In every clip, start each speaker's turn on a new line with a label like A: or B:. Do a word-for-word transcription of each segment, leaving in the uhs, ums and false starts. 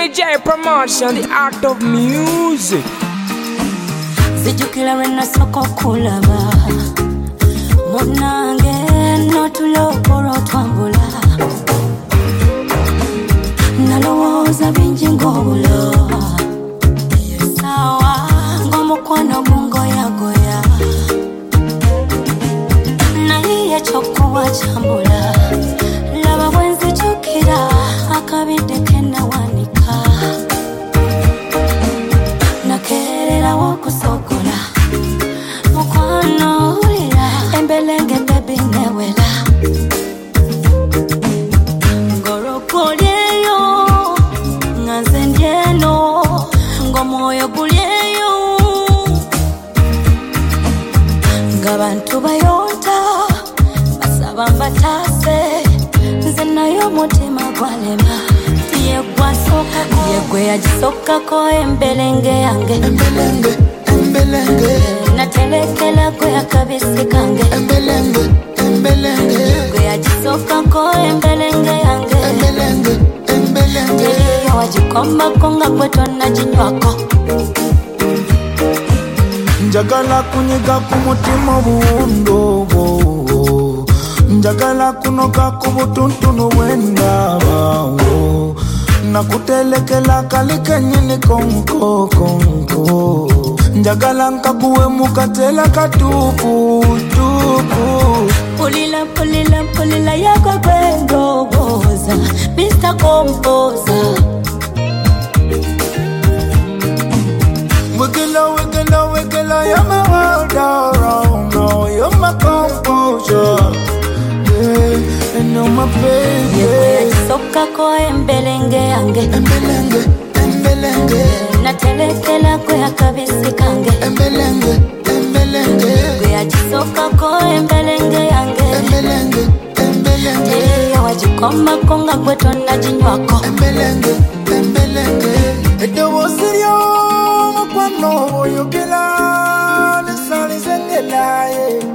A: Timmy J Promotion, the art of music.
B: Zijukila wena soko kulaba Munange no tulokoro twambula Nalowoza binji ngobulo Sawa ngomukwano mungo ya goya Naiye chokuwa chambula Laba bwenzi chukira akabide kena wanika Nakerera wakusokola Mukwano ulira Embelenge baby newela Ngorokolyeyo Nganzendyeno Ngomoyo gulyeyo Ngabantu bayonta Basaba mbatase Nzenayo mutima gwalema Yegwe ajisoka ko embelenge yange
C: Embelenge, embelenge
B: Natelekela ko yakabisi kange
C: Embelenge, embelenge
B: Yegwe ajisoka ko embelenge yange
C: Embelenge, embelenge
B: Yeye wajikomba konga kweto na jinywako
C: Njagala kunyiga kumutima buundo Njagala kunoka kubutuntunu wendaba Nakutelekela kalike nyini konko konko Njagala nkakuwe mukatela katupu tupu
B: Pulila pulila pulila yako kwendo boza mister Composer
C: Wiggle wiggle wiggle you're my world around now You're my composure Yeah, and you're my baby
B: Yegwe ajisoka ko embelenge yange
C: Embelenge, embelenge
B: Natelekela ko yakabisi kange
C: Embelenge, embelenge
B: Yegwe ajisoka ko embelenge yange
C: Embelenge, embelenge
B: Yeye wajikomba konga kweto na jinywako
C: Embelenge, embelenge Edo wosirio Mwano oyogela Nesali zengela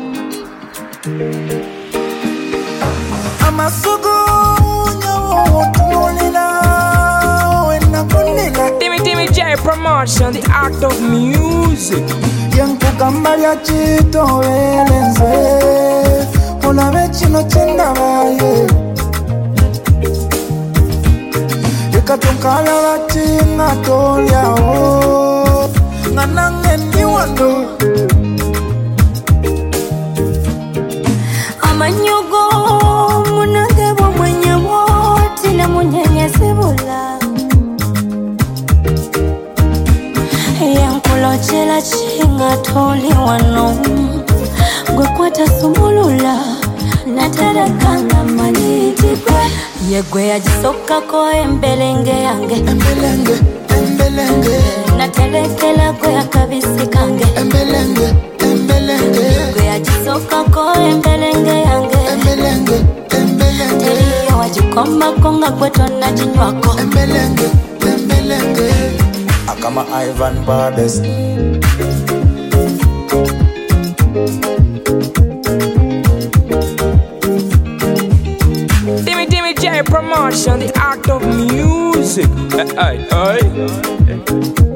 C: Amasugu Nyawo tunolila Wena kunila
A: Timmy Timmy J Promotion, the art of music.
C: Yanku kamba ya chito welenze Una vechino chinda vaye Ikatunkala vachina tolia o Nganange ni wando
B: Amanyugo munange bo mwenye woti na munyenye sibula Yankulo chela chinga toli wano Gwe kwata sumulula Naterekanga maniti kwe Yegwe ajisoka ko embelenge yange
C: Embelenge, embelenge
B: Natelekela ko yakabisi kange
C: Embelenge, embelenge
B: Yegwe ajisoka ko embelenge yange
C: Embelenge, embelenge
B: Yeye wajikomba konga kweto na jinywako
C: Embelenge, embelenge Akama Ivan Bades
A: Timmy Timmy J Promotion, the art of music. Hey, hey, hey.